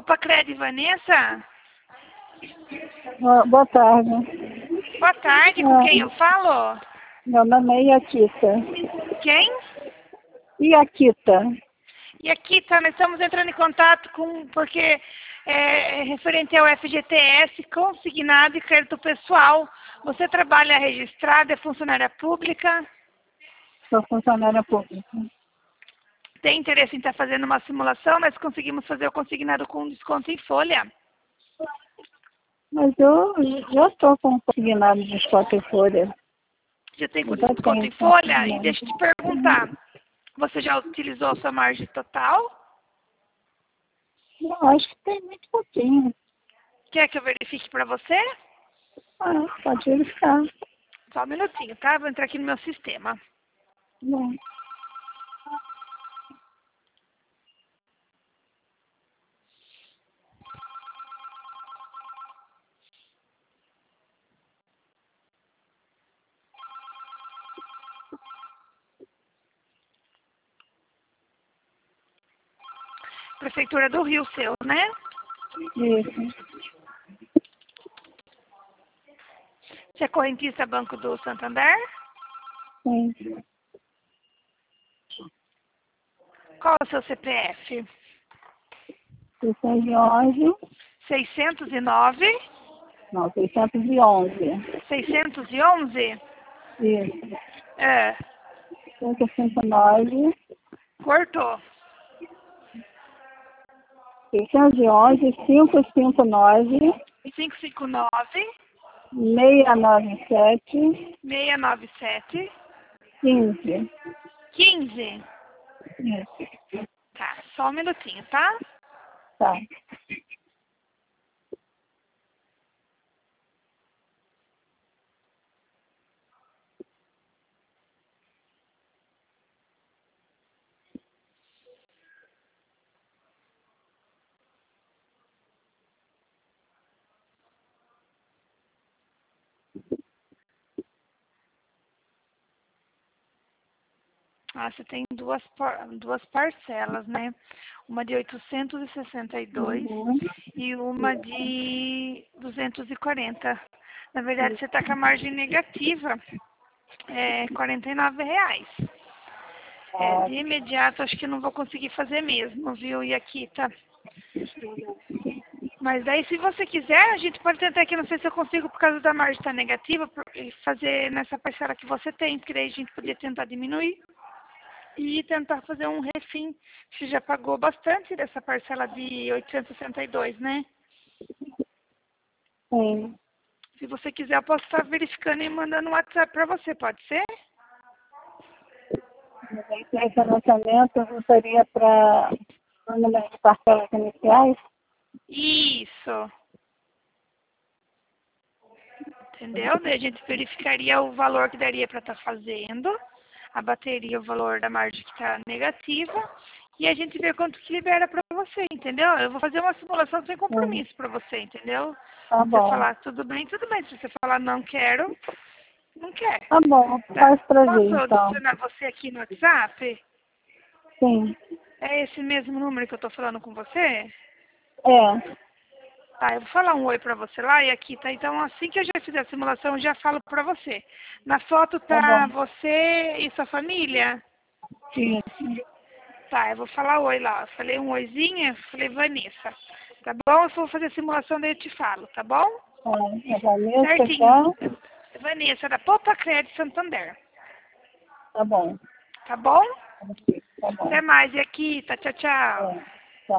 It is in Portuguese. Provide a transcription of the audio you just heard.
Opa, Cred, Vanessa? Boa tarde. Boa tarde, com quem eu falo? Meu nome é Iaquita. Quem? Iaquita. E aqui, tá, nós estamos entrando em contato porque é referente ao FGTS, consignado e crédito pessoal. Você trabalha registrada, é funcionária pública? Sou funcionária pública. Tem interesse em estar fazendo uma simulação? Nós conseguimos fazer o consignado com desconto em folha. Mas eu já estou com consignado de desconto em folha. Já tem Eu já desconto tenho em folha? E consignado. deixa eu te perguntar, você já utilizou a sua margem total? Eu acho que tem muito pouquinho. Quer que eu verifique para você? Pode verificar. Só um minutinho, tá? Vou entrar aqui no meu sistema. Bom. Prefeitura do Rio, seu, né? Isso. Você é correntista Banco do Santander? Sim. Qual é o seu CPF? 611. 609? Não, 611. 611? Isso. É. 559. Cortou. 611, 559, 559 697, 697 15. 15. Isso. Tá, só um minutinho, tá? Tá. Ah, você tem duas parcelas, né? Uma de 862 Uhum. e uma de 240. Na verdade, você está com a margem negativa, R$ 49. De imediato, acho que não vou conseguir fazer mesmo, viu? E aqui tá. Mas daí, se você quiser, a gente pode tentar aqui, não sei se eu consigo, por causa da margem estar negativa, e fazer nessa parcela que você tem, porque daí a gente podia tentar diminuir. E tentar fazer um refim. Você já pagou bastante dessa parcela de 862, né? Sim. Se você quiser, eu posso estar verificando e mandando um WhatsApp para você, pode ser? Esse financiamento seria para o número de parcelas iniciais? Isso. Entendeu? Daí a gente verificaria o valor que daria para estar fazendo, abateria o valor da margem que está negativa e a gente vê quanto que libera para você, entendeu? Eu vou fazer uma simulação sem Sim. compromisso para você, entendeu? Tá Se você bom. falar tudo bem, tudo bem. Se você falar não quero, não quer. Tá bom. Tá. Faz pra Posso ver, então. adicionar você aqui no WhatsApp? Sim. É esse mesmo número que eu tô falando com você? É. Tá, eu vou falar um oi pra você lá e aqui tá. Então, assim que eu já fizer a simulação, eu já falo pra você. Na foto Tá tá bom. você e sua família? Sim. Tá, eu vou falar oi lá. Eu falei um oizinho, falei Vanessa. Tá bom? Eu vou fazer a simulação, daí eu te falo, tá bom? É Vanessa, Certinho. tá? Vanessa, da Poupa Cred Santander. Tá bom. Tá bom? Tá bom. Até mais. E aqui, tá? Tchau, tchau. É.